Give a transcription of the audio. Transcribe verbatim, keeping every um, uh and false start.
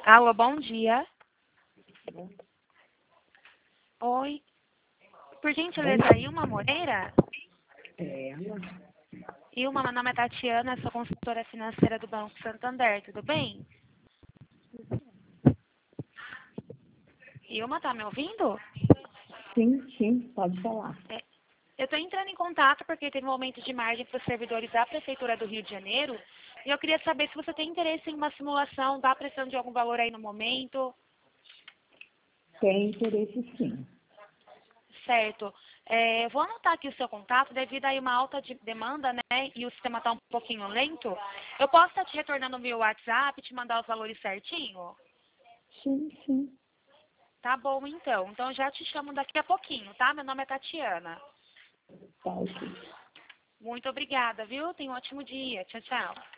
Alô, bom dia. Oi. Por gentileza, Ilma Moreira? É, Ilma, meu nome é Tatiana, sou consultora financeira do Banco Santander, tudo bem? Ilma, tá me ouvindo? sim, sim, pode falar. É, eu estou entrando em contato porque teve um aumento de margem para os servidores da Prefeitura do Rio de Janeiro e eu queria saber se você tem interesse em uma simulação, está precisando de algum valor aí no momento, Tem interesse, sim. certo? É, eu vou anotar aqui o seu contato, devido aí uma alta de demanda, né, e o sistema está um pouquinho lento. Eu posso estar te retornando no meu WhatsApp, te mandar os valores certinho? Sim, sim. Tá bom, então. Então, eu já te chamo daqui a pouquinho, tá? Meu nome é Tatiana. Tá, ok. Muito obrigada, viu? Tenha um ótimo dia. Tchau, tchau.